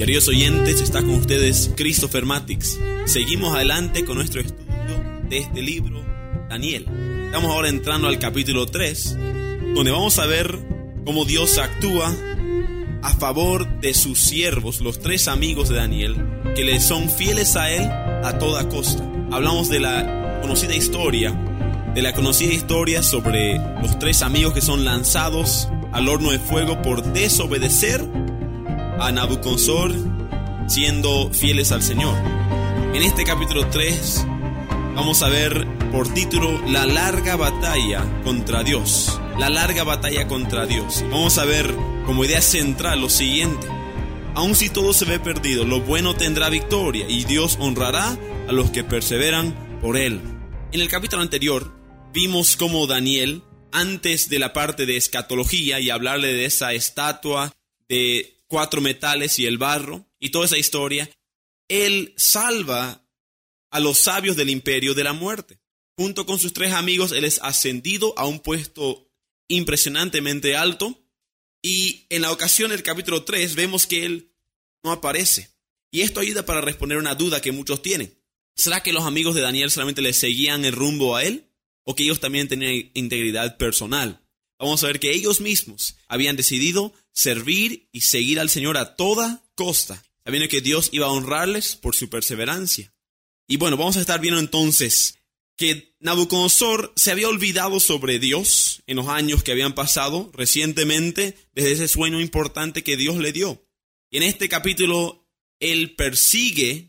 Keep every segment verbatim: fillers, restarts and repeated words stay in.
Queridos oyentes, está con ustedes Christopher Matix. Seguimos adelante con nuestro estudio de este libro, Daniel. Estamos ahora entrando al capítulo tres, donde vamos a ver cómo Dios actúa a favor de sus siervos, los tres amigos de Daniel, que le son fieles a él a toda costa. Hablamos de la conocida historia, de la conocida historia sobre los tres amigos que son lanzados al horno de fuego por desobedecer a Nabucodonosor, siendo fieles al Señor. En este capítulo tres vamos a ver por título La larga batalla contra Dios. La larga batalla contra Dios. Vamos a ver como idea central lo siguiente: aun si todo se ve perdido, lo bueno tendrá victoria y Dios honrará a los que perseveran por él. En el capítulo anterior vimos cómo Daniel, antes de la parte de escatología y hablarle de esa estatua de cuatro metales y el barro y toda esa historia, él salva a los sabios del imperio de la muerte. Junto con sus tres amigos, él es ascendido a un puesto impresionantemente alto, y en la ocasión del capítulo tres vemos que él no aparece. Y esto ayuda para responder una duda que muchos tienen. ¿Será que los amigos de Daniel solamente le seguían el rumbo a él? ¿O que ellos también tenían integridad personal? Vamos a ver que ellos mismos habían decidido servir y seguir al Señor a toda costa, sabiendo que Dios iba a honrarles por su perseverancia. Y bueno, vamos a estar viendo entonces que Nabucodonosor se había olvidado sobre Dios en los años que habían pasado recientemente desde ese sueño importante que Dios le dio. Y en este capítulo él persigue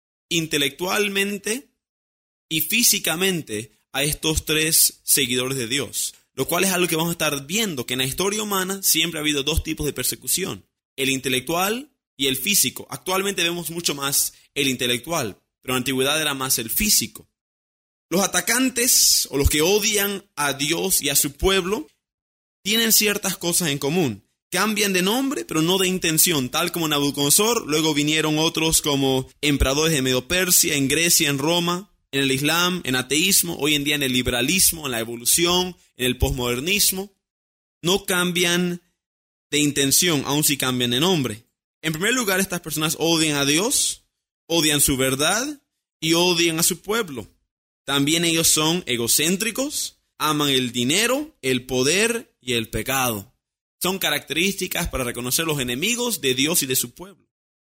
intelectualmente y físicamente a estos tres seguidores de Dios, lo cual es algo que vamos a estar viendo, que en la historia humana siempre ha habido dos tipos de persecución: el intelectual y el físico. Actualmente vemos mucho más el intelectual, pero en la antigüedad era más el físico. Los atacantes o los que odian a Dios y a su pueblo tienen ciertas cosas en común. Cambian de nombre, pero no de intención, tal como Nabucodonosor. Luego vinieron otros como emperadores de Medo-Persia, en Grecia, en Roma, en el Islam, en ateísmo, hoy en día en el liberalismo, en la evolución, en el posmodernismo. No cambian de intención, aun si cambian de nombre. En primer lugar, estas personas odian a Dios, odian su verdad y odian a su pueblo. También ellos son egocéntricos, aman el dinero, el poder y el pecado. Son características para reconocer los enemigos de Dios y de su pueblo.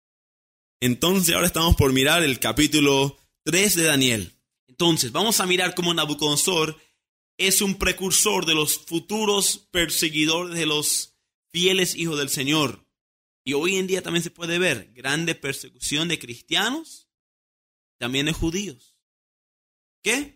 Entonces ahora estamos por mirar el capítulo tres de Daniel. Entonces vamos a mirar cómo Nabucodonosor es un precursor de los futuros perseguidores de los fieles hijos del Señor. Y hoy en día también se puede ver grande persecución de cristianos, también de judíos. ¿Qué?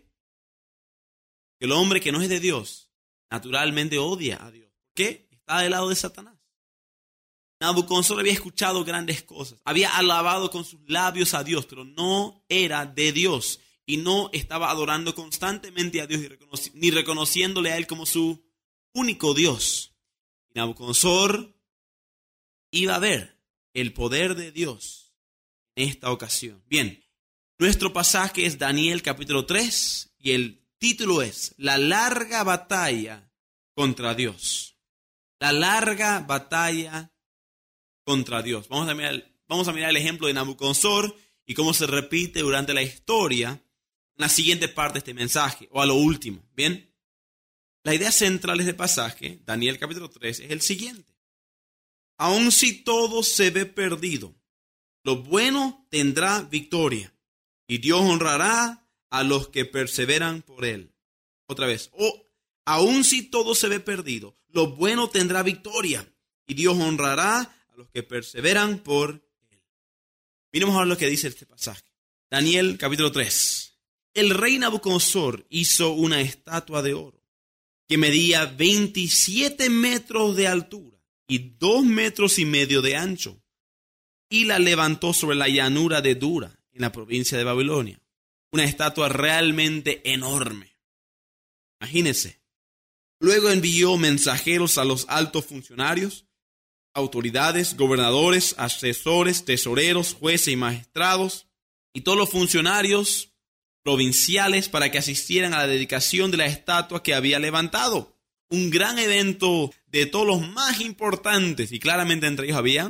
Que el hombre que no es de Dios naturalmente odia a Dios. ¿Por qué? Está del lado de Satanás. Nabucodonosor había escuchado grandes cosas, había alabado con sus labios a Dios, pero no era de Dios y no estaba adorando constantemente a Dios ni, reconoci- ni reconociéndole a Él como su único Dios. Y Nabucodonosor iba a ver el poder de Dios en esta ocasión. Bien, nuestro pasaje es Daniel capítulo tres y el título es La larga batalla contra Dios. La larga batalla contra Dios. Vamos a mirar, vamos a mirar el ejemplo de Nabucodonosor y cómo se repite durante la historia en la siguiente parte de este mensaje, o a lo último. Bien, la idea central de este pasaje, Daniel capítulo tres, es el siguiente: aun si todo se ve perdido, lo bueno tendrá victoria y Dios honrará a los que perseveran por él. Otra vez, oh, aun si todo se ve perdido, lo bueno tendrá victoria y Dios honrará a los que perseveran por él. Miremos ahora lo que dice este pasaje. Daniel capítulo tres. El rey Nabucodonosor hizo una estatua de oro que medía veintisiete metros de altura y dos metros y medio de ancho, y la levantó sobre la llanura de Dura, en la provincia de Babilonia. Una estatua realmente enorme. Imagínense. Luego envió mensajeros a los altos funcionarios, autoridades, gobernadores, asesores, tesoreros, jueces y magistrados, y todos los funcionarios provinciales para que asistieran a la dedicación de la estatua que había levantado. Un gran evento de todos los más importantes, y claramente entre ellos había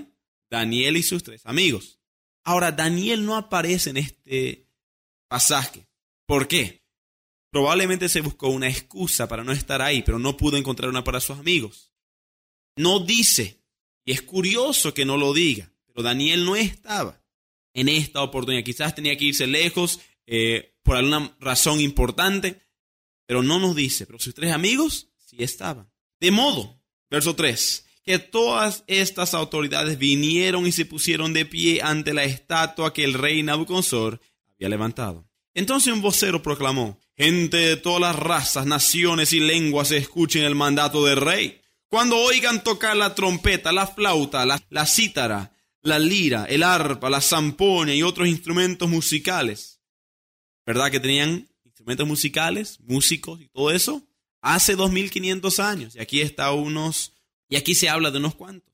Daniel y sus tres amigos. Ahora, Daniel no aparece en este pasaje. ¿Por qué? Probablemente se buscó una excusa para no estar ahí, pero no pudo encontrar una para sus amigos. No dice, y es curioso que no lo diga, pero Daniel no estaba en esta oportunidad. Quizás tenía que irse lejos eh, por alguna razón importante, pero no nos dice. Pero sus tres amigos sí estaban. De modo, verso tres, que todas estas autoridades vinieron y se pusieron de pie ante la estatua que el rey Nabucodonosor había levantado. Entonces un vocero proclamó: gente de todas las razas, naciones y lenguas, escuchen el mandato del rey. Cuando oigan tocar la trompeta, la flauta, la, la cítara, la lira, el arpa, la zampoña y otros instrumentos musicales. ¿Verdad que tenían instrumentos musicales, músicos y todo eso? Hace dos mil quinientos años. Y aquí está unos, y aquí se habla de unos cuantos.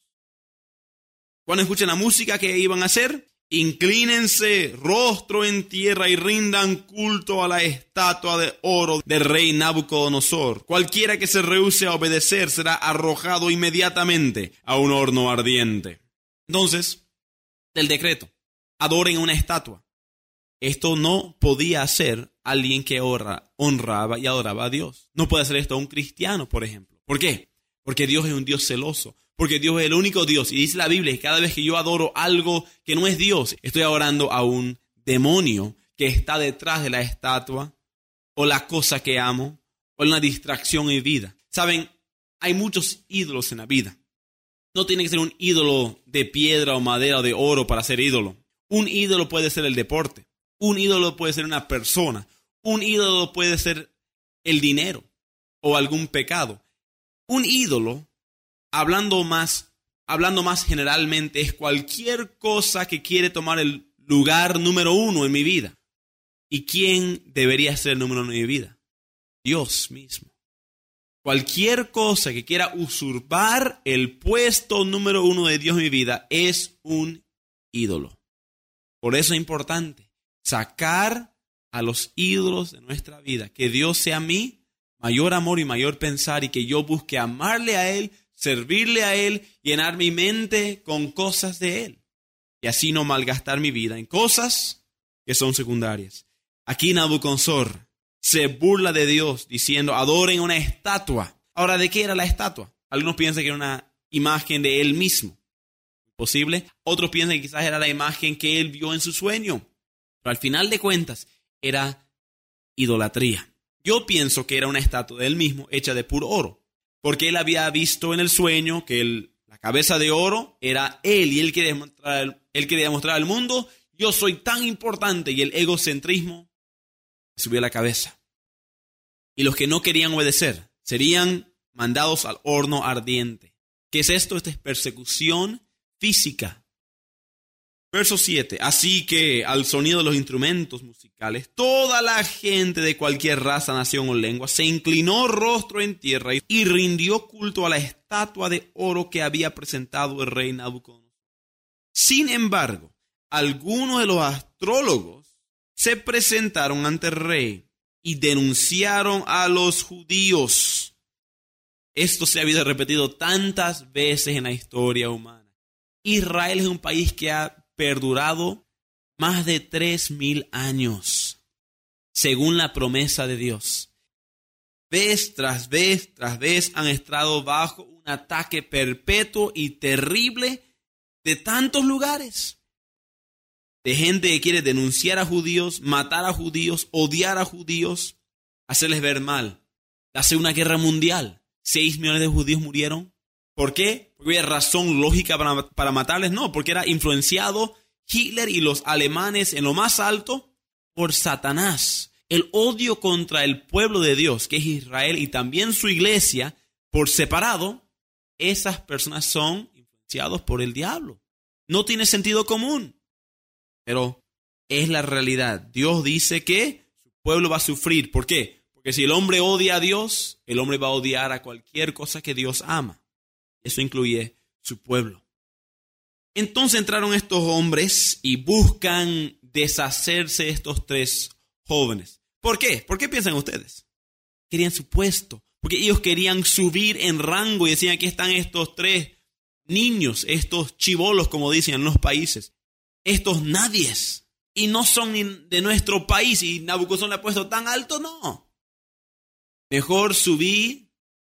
Cuando escuchen la música, ¿qué iban a hacer? Inclínense rostro en tierra y rindan culto a la estatua de oro del rey Nabucodonosor. Cualquiera que se rehúse a obedecer será arrojado inmediatamente a un horno ardiente. Entonces, del decreto, adoren una estatua. Esto no podía hacer alguien que honra, honraba y adoraba a Dios. No puede hacer esto un cristiano, por ejemplo. ¿Por qué? Porque Dios es un Dios celoso. Porque Dios es el único Dios. Y dice la Biblia que cada vez que yo adoro algo que no es Dios, estoy adorando a un demonio que está detrás de la estatua, o la cosa que amo, o una distracción en mi vida. Saben, hay muchos ídolos en la vida. No tiene que ser un ídolo de piedra o madera o de oro para ser ídolo. Un ídolo puede ser el deporte. Un ídolo puede ser una persona. Un ídolo puede ser el dinero o algún pecado. Un ídolo, hablando más, hablando más generalmente, es cualquier cosa que quiere tomar el lugar número uno en mi vida. ¿Y quién debería ser el número uno en mi vida? Dios mismo. Cualquier cosa que quiera usurpar el puesto número uno de Dios en mi vida es un ídolo. Por eso es importante sacar a los ídolos de nuestra vida. Que Dios sea mi mayor amor y mayor pensar, y que yo busque amarle a Él, servirle a Él, llenar mi mente con cosas de Él. Y así no malgastar mi vida en cosas que son secundarias. Aquí Nabucodonosor se burla de Dios diciendo: adoren una estatua. Ahora, ¿de qué era la estatua? Algunos piensan que era una imagen de Él mismo. ¿Posible? Otros piensan que quizás era la imagen que Él vio en su sueño. Pero al final de cuentas, era idolatría. Yo pienso que era una estatua de Él mismo hecha de puro oro. Porque Él había visto en el sueño que el, la cabeza de oro era Él. Y Él quería demostrar, él quería demostrar al mundo: yo soy tan importante. Y el egocentrismo subió a la cabeza. Y los que no querían obedecer serían mandados al horno ardiente. ¿Qué es esto? Esta es persecución física. Verso siete. Así que al sonido de los instrumentos musicales, toda la gente de cualquier raza, nación o lengua se inclinó rostro en tierra y rindió culto a la estatua de oro que había presentado el rey Nabucodonosor. Sin embargo, algunos de los astrólogos se presentaron ante el rey y denunciaron a los judíos. Esto se ha habido repetido tantas veces en la historia humana. Israel es un país que ha perdurado más de tres mil años, según la promesa de Dios. Vez tras vez tras vez han estado bajo un ataque perpetuo y terrible de tantos lugares. De gente que quiere denunciar a judíos, matar a judíos, odiar a judíos, hacerles ver mal. La Segunda Guerra Mundial, seis millones de judíos murieron. ¿Por qué? ¿Porque había razón lógica para, para matarles? No, porque era influenciado Hitler y los alemanes en lo más alto por Satanás. El odio contra el pueblo de Dios, que es Israel, y también su iglesia, por separado, esas personas son influenciados por el diablo. No tiene sentido común, pero es la realidad. Dios dice que su pueblo va a sufrir. ¿Por qué? Porque si el hombre odia a Dios, el hombre va a odiar a cualquier cosa que Dios ama. Eso incluye su pueblo. Entonces entraron estos hombres y buscan deshacerse de estos tres jóvenes. ¿Por qué? ¿Por qué piensan ustedes? Querían su puesto. Porque ellos querían subir en rango y decían: aquí están estos tres niños, estos chibolos, como dicen en los países, estos nadies, y no son ni de nuestro país, y Nabucodonosor le ha puesto tan alto, no. Mejor subí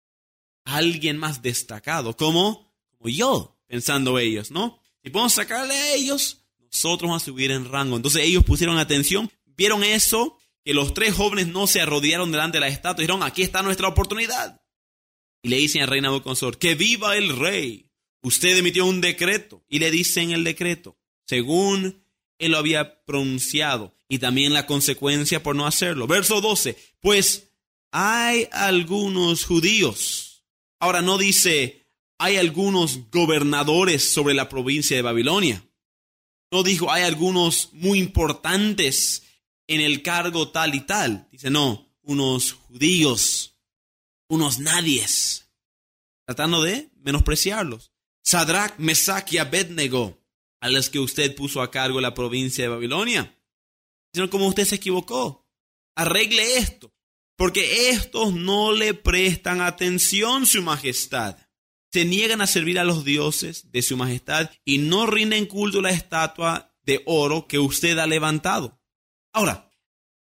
a alguien más destacado, como, como yo, pensando ellos, ¿no? Si podemos sacarle a ellos, nosotros vamos a subir en rango. Entonces ellos pusieron atención, vieron eso, que los tres jóvenes no se arrodillaron delante de la estatua, y dijeron, aquí está nuestra oportunidad. Y le dicen al rey Nabucodonosor, que viva el rey. Usted emitió un decreto. Y le dicen el decreto, según él lo había pronunciado, y también la consecuencia por no hacerlo. Verso doce, pues hay algunos judíos. Ahora no dice, hay algunos gobernadores sobre la provincia de Babilonia. No dijo, hay algunos muy importantes en el cargo tal y tal. Dice, no, unos judíos, unos nadies, tratando de menospreciarlos. Sadrach, Mesach y Abednego, a los que usted puso a cargo de la provincia de Babilonia. Sino como usted se equivocó, arregle esto, porque estos no le prestan atención, su majestad. Se niegan a servir a los dioses de su majestad y no rinden culto a la estatua de oro que usted ha levantado. Ahora,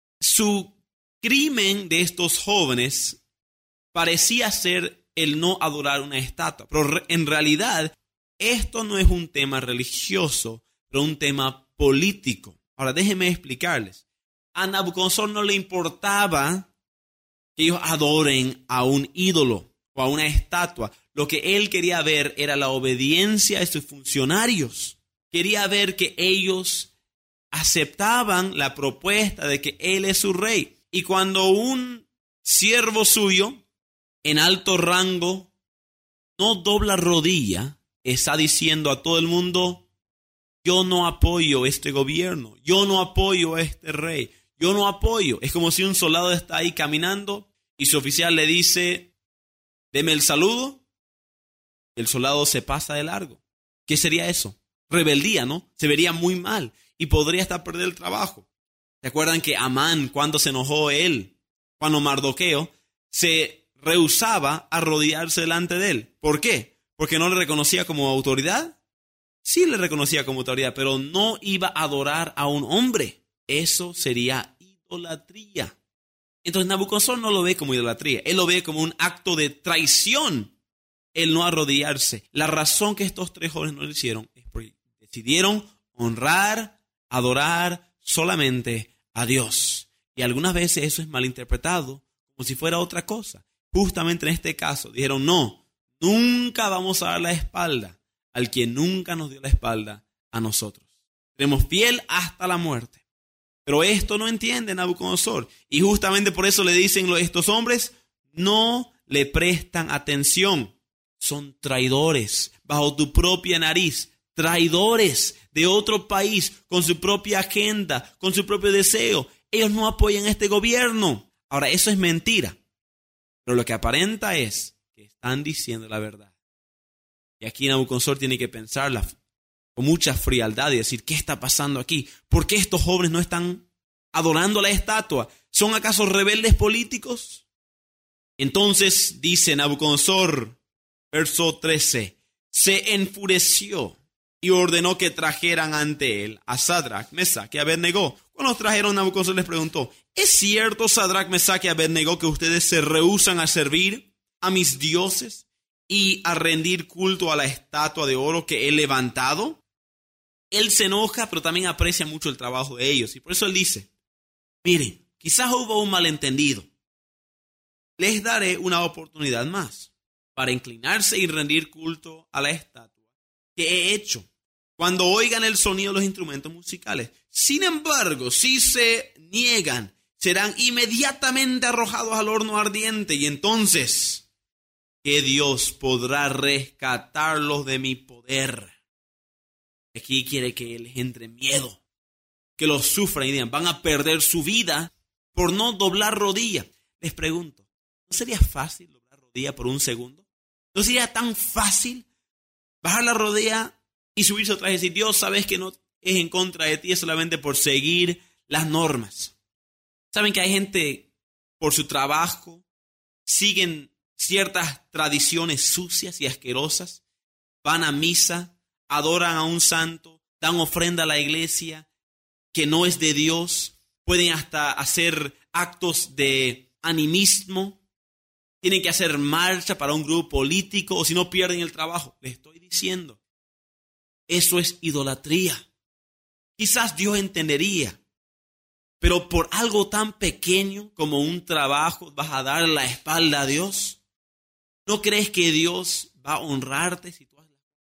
su crimen de estos jóvenes parecía ser el no adorar una estatua, pero en realidad esto no es un tema religioso, pero un tema político. Ahora, déjenme explicarles. A Nabucodonosor no le importaba que ellos adoren a un ídolo o a una estatua. Lo que él quería ver era la obediencia de sus funcionarios. Quería ver que ellos aceptaban la propuesta de que él es su rey. Y cuando un siervo suyo en alto rango no dobla rodilla, está diciendo a todo el mundo, yo no apoyo este gobierno, yo no apoyo a este rey, yo no apoyo. Es como si un soldado está ahí caminando y su oficial le dice, deme el saludo. El soldado se pasa de largo. ¿Qué sería eso? Rebeldía, ¿no? Se vería muy mal y podría hasta perder el trabajo. ¿Se acuerdan que Amán, cuando se enojó él, cuando Mardoqueo, se rehusaba a arrodillarse delante de él? ¿Por qué? ¿Porque no le reconocía como autoridad? Sí le reconocía como autoridad, pero no iba a adorar a un hombre. Eso sería idolatría. Entonces Nabucodonosor no lo ve como idolatría. Él lo ve como un acto de traición, el no arrodillarse. La razón que estos tres jóvenes no lo hicieron es porque decidieron honrar, adorar solamente a Dios. Y algunas veces eso es malinterpretado como si fuera otra cosa. Justamente en este caso dijeron, no, nunca vamos a dar la espalda al que nunca nos dio la espalda a nosotros. Seremos fiel hasta la muerte. Pero esto no entiende Nabucodonosor. Y justamente por eso le dicen estos hombres, no le prestan atención. Son traidores bajo tu propia nariz. Traidores de otro país con su propia agenda, con su propio deseo. Ellos no apoyan este gobierno. Ahora, eso es mentira. Pero lo que aparenta es que están diciendo la verdad. Y aquí Nabucodonosor tiene que pensarla con mucha frialdad y decir, ¿qué está pasando aquí? ¿Por qué estos jóvenes no están adorando la estatua? ¿Son acaso rebeldes políticos? Entonces dice Nabucodonosor, verso trece, se enfureció y ordenó que trajeran ante él a Sadrach, Mesach y Abednego. Cuando los trajeron, Nabucodonosor les preguntó, ¿es cierto, Sadrach, Mesach y Abednego, que ustedes se rehúsan a servir a mis dioses y a rendir culto a la estatua de oro que he levantado? Él se enoja, pero también aprecia mucho el trabajo de ellos. Y por eso él dice, miren, quizás hubo un malentendido. Les daré una oportunidad más para inclinarse y rendir culto a la estatua que he hecho cuando oigan el sonido de los instrumentos musicales. Sin embargo, si se niegan, serán inmediatamente arrojados al horno ardiente y entonces, ¿qué Dios podrá rescatarlos de mi poder? Aquí quiere que les entre miedo, que los sufran y digan, van a perder su vida por no doblar rodilla. Les pregunto, ¿no sería fácil doblar rodilla por un segundo? ¿No sería tan fácil bajar la rodilla y subirse otra vez y decir, Dios, sabes que no es en contra de ti, es solamente por seguir las normas? ¿Saben que hay gente por su trabajo siguen ciertas tradiciones sucias y asquerosas van a misa, adoran a un santo, dan ofrenda a la iglesia que no es de Dios, pueden hasta hacer actos de animismo, tienen que hacer marcha para un grupo político o si no pierden el trabajo. Les estoy diciendo, eso es idolatría. Quizás Dios entendería, pero por algo tan pequeño como un trabajo vas a dar la espalda a Dios. ¿No crees que Dios va a honrarte si tú haces?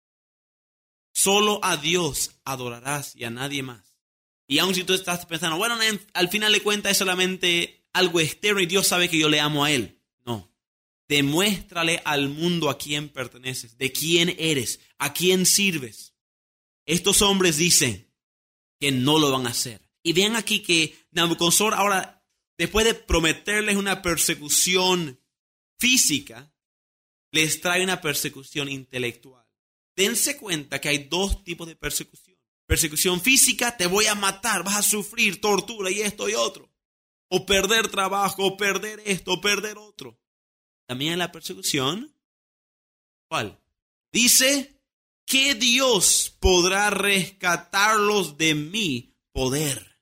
Solo a Dios adorarás y a nadie más. Y aun si tú estás pensando, bueno, al final de cuentas es solamente algo externo y Dios sabe que yo le amo a Él. No. Demuéstrale al mundo a quién perteneces, de quién eres, a quién sirves. Estos hombres dicen que no lo van a hacer. Y vean aquí que Nabucodonosor ahora, después de prometerles una persecución física, les trae una persecución intelectual. Dense cuenta que hay dos tipos de persecución. Persecución física, te voy a matar, vas a sufrir tortura y esto y otro. O perder trabajo, o perder esto, o perder otro. También hay la persecución, ¿cuál? Dice, ¿qué Dios podrá rescatarlos de mi poder?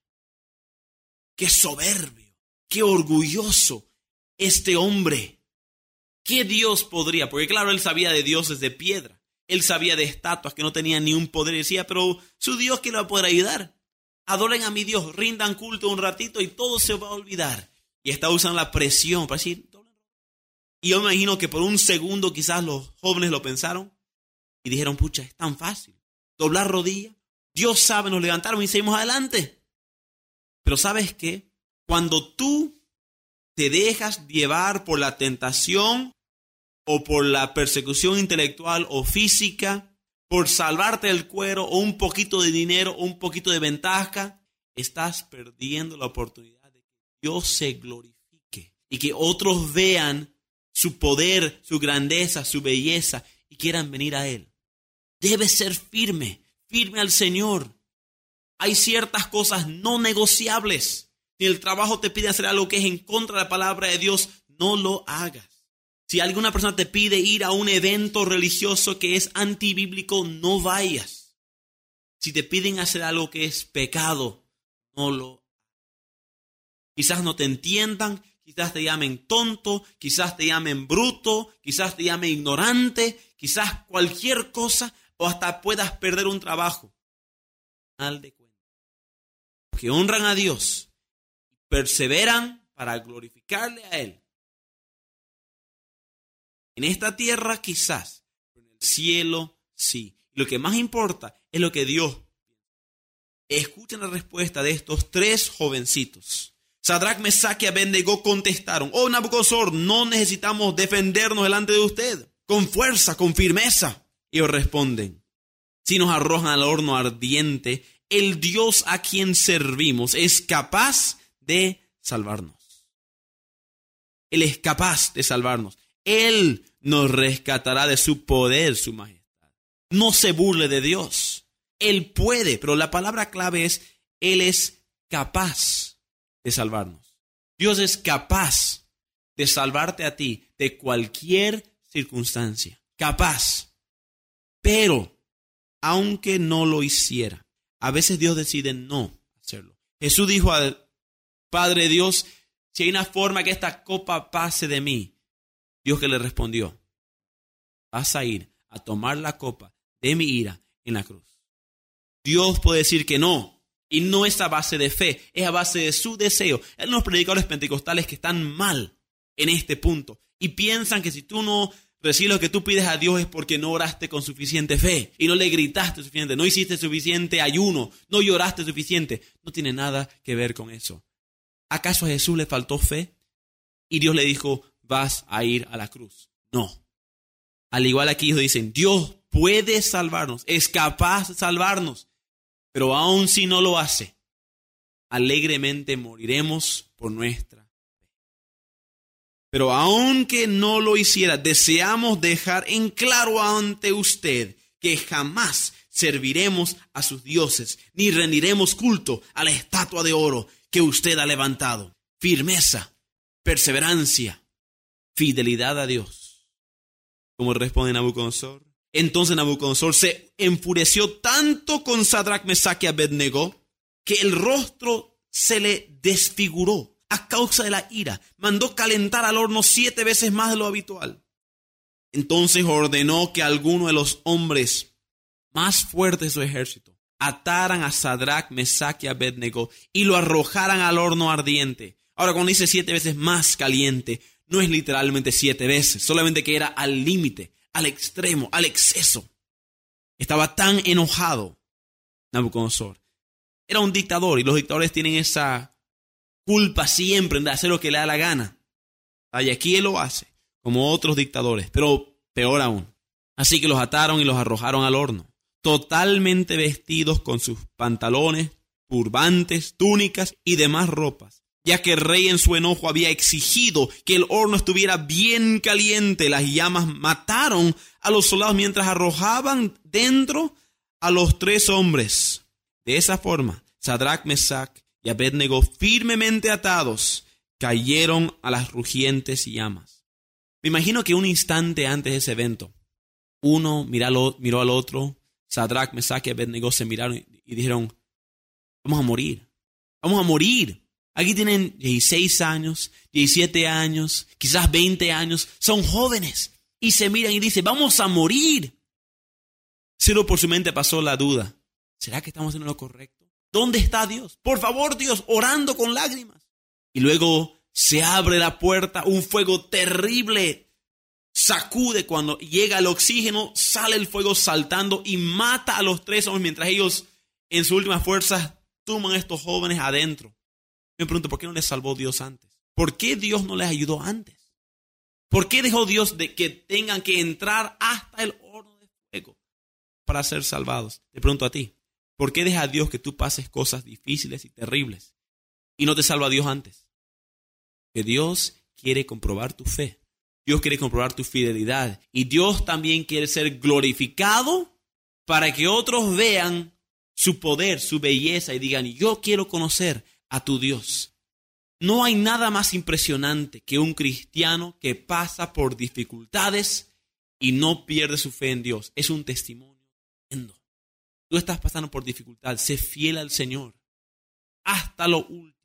Qué soberbio, qué orgulloso este hombre. ¿Qué Dios podría? Porque claro, él sabía de dioses de piedra. Él sabía de estatuas que no tenían ni un poder. Y decía, pero su Dios, ¿quién le va a poder ayudar? Adoren a mi Dios, rindan culto un ratito y todo se va a olvidar. Y está usando la presión para decir. Y yo me imagino que por un segundo quizás los jóvenes lo pensaron y dijeron, pucha, es tan fácil. Doblar rodillas. Dios sabe, nos levantaron y seguimos adelante. Pero ¿sabes qué? Cuando tú te dejas llevar por la tentación o por la persecución intelectual o física, por salvarte el cuero o un poquito de dinero o un poquito de ventaja, estás perdiendo la oportunidad de que Dios se glorifique y que otros vean su poder, su grandeza, su belleza y quieran venir a Él. Debes ser firme, firme al Señor. Hay ciertas cosas no negociables. Si el trabajo te pide hacer algo que es en contra de la palabra de Dios, no lo hagas. Si alguna persona te pide ir a un evento religioso que es antibíblico, no vayas. Si te piden hacer algo que es pecado, no lo hagas. Quizás no te entiendan, quizás te llamen tonto, quizás te llamen bruto, quizás te llamen ignorante, quizás cualquier cosa o hasta puedas perder un trabajo. Al de cuenta. Que honran a Dios y perseveran para glorificarle a Él. En esta tierra quizás, pero en el cielo sí. Lo que más importa es lo que Dios. Escuchen la respuesta de estos tres jovencitos. Sadrach, Mesach y Abednego contestaron, oh Nabucodonosor, no necesitamos defendernos delante de usted. Con fuerza, con firmeza. Ellos responden, si nos arrojan al horno ardiente, el Dios a quien servimos es capaz de salvarnos. Él es capaz de salvarnos. Él nos rescatará de su poder, su majestad. No se burle de Dios. Él puede, pero la palabra clave es, Él es capaz de salvarnos. Dios es capaz de salvarte a ti de cualquier circunstancia. Capaz. Pero, aunque no lo hiciera, a veces Dios decide no hacerlo. Jesús dijo al Padre Dios, si hay una forma que esta copa pase de mí, Dios que le respondió, vas a ir a tomar la copa de mi ira en la cruz. Dios puede decir que no, y no es a base de fe, es a base de su deseo. Hay unos predicadores pentecostales que están mal en este punto y piensan que si tú no recibes lo que tú pides a Dios es porque no oraste con suficiente fe y no le gritaste suficiente, no hiciste suficiente ayuno, no lloraste suficiente. No tiene nada que ver con eso. ¿Acaso a Jesús le faltó fe? Y Dios le dijo, vas a ir a la cruz. No. Al igual aquí ellos dicen, Dios puede salvarnos, es capaz de salvarnos, pero aun si no lo hace, alegremente moriremos por nuestra fe. Pero aunque no lo hiciera, deseamos dejar en claro ante usted que jamás serviremos a sus dioses, ni rendiremos culto a la estatua de oro que usted ha levantado. Firmeza, perseverancia, fidelidad a Dios. Como responde Nabucodonosor, Entonces Nabucodonosor se enfureció tanto con Sadrach, Mesach y Abednego que el rostro se le desfiguró a causa de la ira. Mandó calentar al horno siete veces más de lo habitual. Entonces ordenó que alguno de los hombres más fuertes de su ejército ataran a Sadrach, Mesach y Abednego y lo arrojaran al horno ardiente. Ahora, cuando dice siete veces más caliente, no es literalmente siete veces, solamente que era al límite, al extremo, al exceso. Estaba tan enojado Nabucodonosor. Era un dictador y los dictadores tienen esa culpa siempre de hacer lo que le da la gana. Y aquí él lo hace, como otros dictadores, pero peor aún. Así que los ataron y los arrojaron al horno, totalmente vestidos con sus pantalones, turbantes, túnicas y demás ropas, ya que el rey en su enojo había exigido que el horno estuviera bien caliente. Las llamas mataron a los soldados mientras arrojaban dentro a los tres hombres. De esa forma, Sadrach, Mesach y Abednego, firmemente atados, cayeron a las rugientes llamas. Me imagino que un instante antes de ese evento, uno miró, miró al otro, Sadrach, Mesach y Abednego se miraron y dijeron, vamos a morir, vamos a morir. Aquí tienen dieciséis años, diecisiete años, quizás veinte años, son jóvenes y se miran y dicen, vamos a morir. Solo por su mente pasó la duda, ¿será que estamos haciendo lo correcto? ¿Dónde está Dios? Por favor, Dios, orando con lágrimas. Y luego se abre la puerta, un fuego terrible sacude cuando llega el oxígeno, sale el fuego saltando y mata a los tres hombres mientras ellos en sus últimas fuerzas toman a estos jóvenes adentro. Me pregunto, ¿por qué no les salvó Dios antes? ¿Por qué Dios no les ayudó antes? ¿Por qué dejó Dios de que tengan que entrar hasta el horno de fuego para ser salvados? Te pregunto a ti, ¿por qué deja a Dios que tú pases cosas difíciles y terribles y no te salva Dios antes? Que Dios quiere comprobar tu fe. Dios quiere comprobar tu fidelidad. Y Dios también quiere ser glorificado para que otros vean su poder, su belleza y digan, yo quiero conocer a tu Dios. No hay nada más impresionante que un cristiano que pasa por dificultades y no pierde su fe en Dios. Es un testimonio tremendo. Tú estás pasando por dificultad, sé fiel al Señor hasta lo último.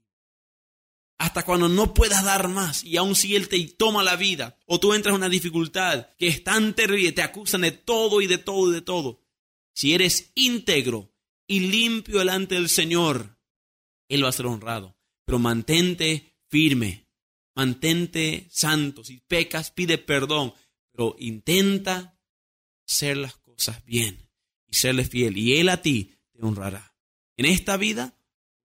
Hasta cuando no puedas dar más y aun si Él te toma la vida o tú entras en una dificultad que es tan terrible, te acusan de todo y de todo y de todo. Si eres íntegro y limpio delante del Señor, Él va a ser honrado. Pero mantente firme, mantente santo. Si pecas, pide perdón, pero intenta hacer las cosas bien y serle fiel. Y Él a ti te honrará. En esta vida,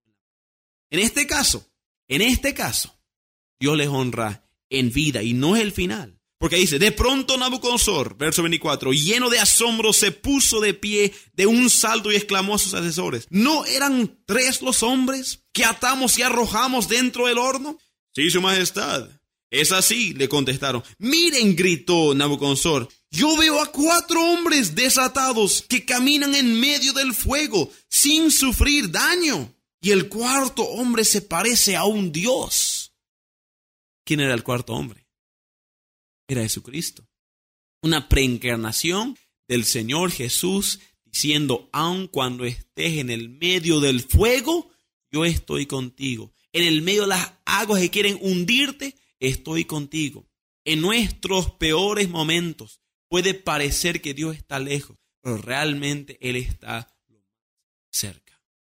en este caso, en este caso, Dios les honra en vida y no es el final. Porque dice, de pronto Nabucodonosor, verso veinticuatro, lleno de asombro, se puso de pie de un salto y exclamó a sus asesores, ¿no eran tres los hombres que atamos y arrojamos dentro del horno? Sí, su majestad. Es así, le contestaron. Miren, gritó Nabucodonosor, yo veo a cuatro hombres desatados que caminan en medio del fuego sin sufrir daño. Y el cuarto hombre se parece a un dios. ¿Quién era el cuarto hombre? Era Jesucristo. Una preencarnación del Señor Jesús diciendo, aun cuando estés en el medio del fuego, yo estoy contigo. En el medio de las aguas que quieren hundirte, estoy contigo. En nuestros peores momentos puede parecer que Dios está lejos, pero realmente Él está cerca.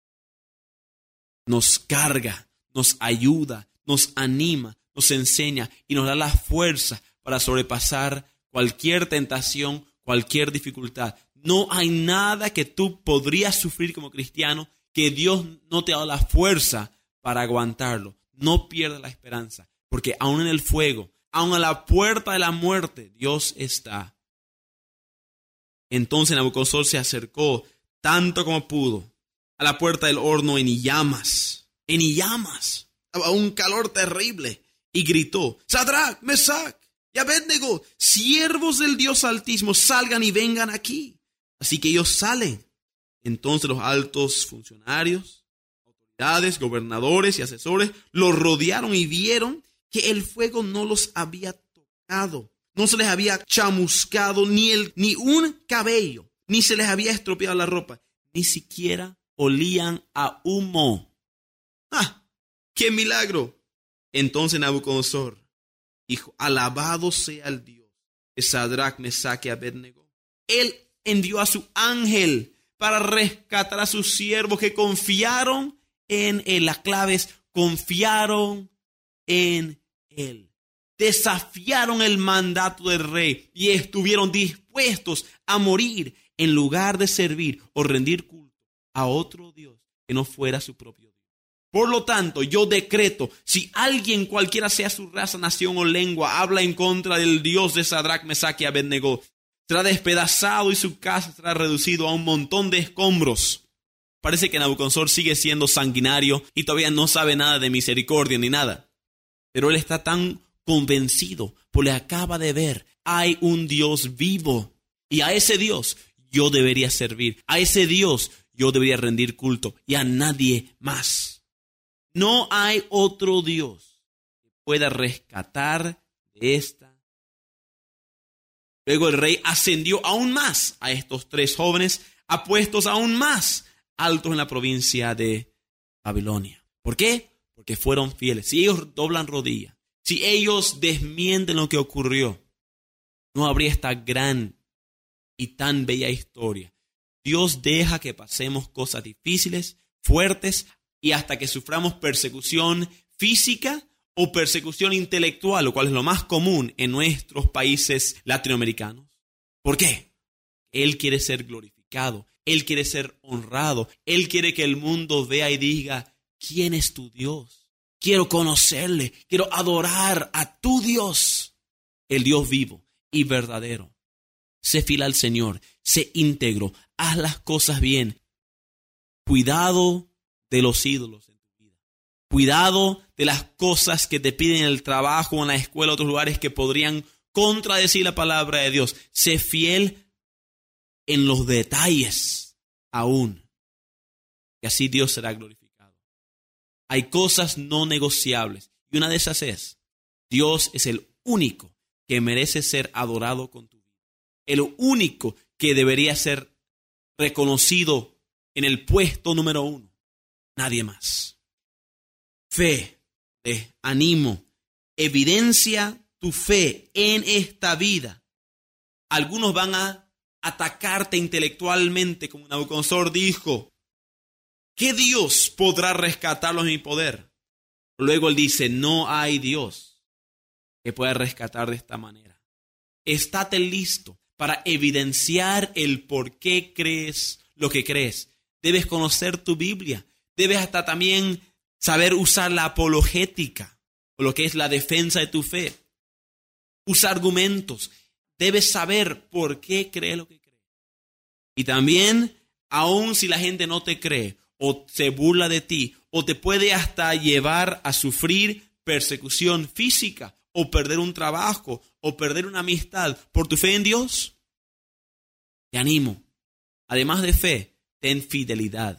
Nos carga, nos ayuda, nos anima, nos enseña y nos da la fuerza para sobrepasar cualquier tentación, cualquier dificultad. No hay nada que tú podrías sufrir como cristiano que Dios no te ha dado la fuerza para aguantarlo. No pierdas la esperanza, porque aún en el fuego, aún a la puerta de la muerte, Dios está. Entonces Nabucodonosor se acercó tanto como pudo a la puerta del horno en llamas, en llamas, a un calor terrible, y gritó, Sadrach, Mesach y Abednego, siervos del Dios Altísimo, salgan y vengan aquí. Así que ellos salen. Entonces los altos funcionarios, autoridades, gobernadores y asesores los rodearon y vieron que el fuego no los había tocado, no se les había chamuscado ni, el, ni un cabello, ni se les había estropeado la ropa, ni siquiera olían a humo. ¡Ah! ¡Qué milagro! Entonces Nabucodonosor dijo, alabado sea el Dios de Sadrach, Mesach y Abednego. Él envió a su ángel para rescatar a sus siervos que confiaron en él. Las claves, confiaron en él. Desafiaron el mandato del rey y estuvieron dispuestos a morir en lugar de servir o rendir culto a otro Dios que no fuera su propio Dios. Por lo tanto, yo decreto, si alguien, cualquiera sea su raza, nación o lengua, habla en contra del Dios de Sadrach, Mesach y Abednego, será despedazado y su casa será reducido a un montón de escombros. Parece que Nabucodonosor sigue siendo sanguinario y todavía no sabe nada de misericordia ni nada. Pero él está tan convencido, porque acaba de ver, hay un Dios vivo. Y a ese Dios yo debería servir. A ese Dios yo debería rendir culto. Y a nadie más. No hay otro Dios que pueda rescatar de esta. Luego el rey ascendió aún más a estos tres jóvenes, a puestos aún más altos en la provincia de Babilonia. ¿Por qué? Porque fueron fieles. Si ellos doblan rodilla, si ellos desmienten lo que ocurrió, no habría esta gran y tan bella historia. Dios deja que pasemos cosas difíciles, fuertes, y hasta que suframos persecución física o persecución intelectual, lo cual es lo más común en nuestros países latinoamericanos. ¿Por qué? Él quiere ser glorificado, Él quiere ser honrado, Él quiere que el mundo vea y diga, ¿quién es tu Dios? Quiero conocerle, quiero adorar a tu Dios, el Dios vivo y verdadero. Sé fiel al Señor, sé íntegro, haz las cosas bien. Cuidado de los ídolos en tu vida. Cuidado de las cosas que te piden en el trabajo, en la escuela, otros lugares que podrían contradecir la palabra de Dios. Sé fiel en los detalles aún. Y así Dios será glorificado. Hay cosas no negociables. Y una de esas es, Dios es el único que merece ser adorado con tu vida. El único que debería ser reconocido en el puesto número uno. Nadie más. Fe, te animo, evidencia tu fe en esta vida. Algunos van a atacarte intelectualmente, como Nabucodonosor dijo. ¿Qué Dios podrá rescatarlos en mi poder? Luego él dice, no hay Dios que pueda rescatar de esta manera. Estate listo para evidenciar el por qué crees lo que crees. Debes conocer tu Biblia. Debes hasta también saber usar la apologética, o lo que es la defensa de tu fe. Usa argumentos. Debes saber por qué crees lo que crees. Y también, aun si la gente no te cree, o se burla de ti, o te puede hasta llevar a sufrir persecución física, o perder un trabajo, o perder una amistad por tu fe en Dios, te animo. Además de fe, ten fidelidad.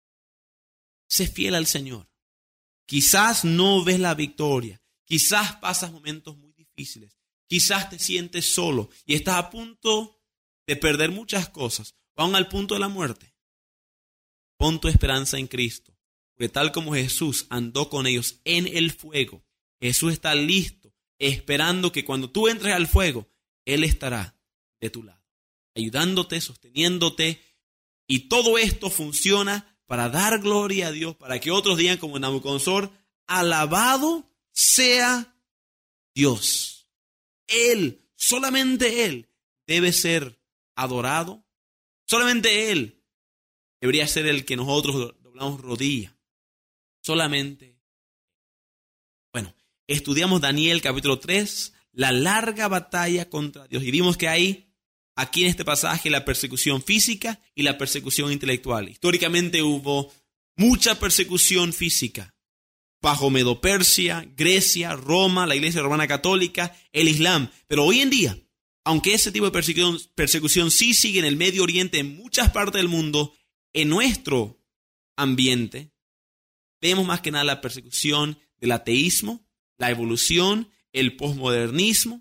Sé fiel al Señor. Quizás no ves la victoria. Quizás pasas momentos muy difíciles. Quizás te sientes solo y estás a punto de perder muchas cosas, aún al punto de la muerte. Pon tu esperanza en Cristo, porque tal como Jesús andó con ellos en el fuego, Jesús está listo, esperando que cuando tú entres al fuego, Él estará de tu lado, ayudándote, sosteniéndote, y todo esto funciona para dar gloria a Dios, para que otros digan como Nabucodonosor, alabado sea Dios. Él, solamente Él, debe ser adorado. Solamente Él debería ser el que nosotros doblamos rodilla. Solamente. Bueno, estudiamos Daniel capítulo tres, la larga batalla contra Dios. Y vimos que hay aquí en este pasaje la persecución física y la persecución intelectual. Históricamente hubo mucha persecución física bajo Medo-Persia, Grecia, Roma, la Iglesia Romana Católica, el Islam. Pero hoy en día, aunque ese tipo de persecución, persecución sí sigue en el Medio Oriente, en muchas partes del mundo, en nuestro ambiente, vemos más que nada la persecución del ateísmo, la evolución, el posmodernismo,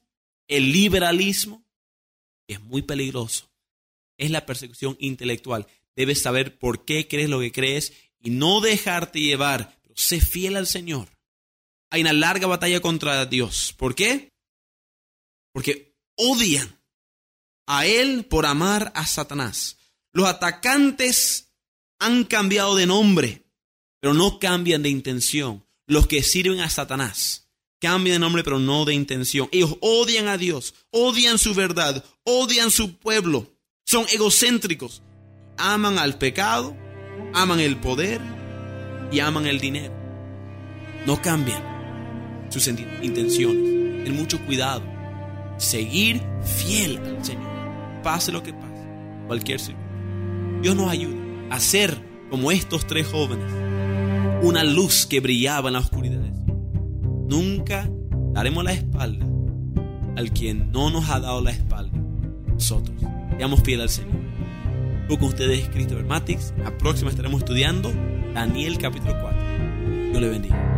el liberalismo, que es muy peligroso, es la persecución intelectual. Debes saber por qué crees lo que crees y no dejarte llevar, pero sé fiel al Señor. Hay una larga batalla contra Dios. ¿Por qué? Porque odian a Él por amar a Satanás. Los atacantes han cambiado de nombre, pero no cambian de intención. Los que sirven a Satanás cambian de nombre, pero no de intención. Ellos odian a Dios, odian su verdad, odian su pueblo. Son egocéntricos. Aman al pecado, aman el poder y aman el dinero. No cambian sus intenciones. Ten mucho cuidado. Seguir fiel al Señor. Pase lo que pase. Cualquier situación. Dios nos ayuda a ser como estos tres jóvenes. Una luz que brillaba en la oscuridad. Nunca daremos la espalda al quien no nos ha dado la espalda. Nosotros. Seamos fieles al Señor. Yo con ustedes, Christopher Matix. La próxima estaremos estudiando Daniel capítulo cuatro. Dios le bendiga.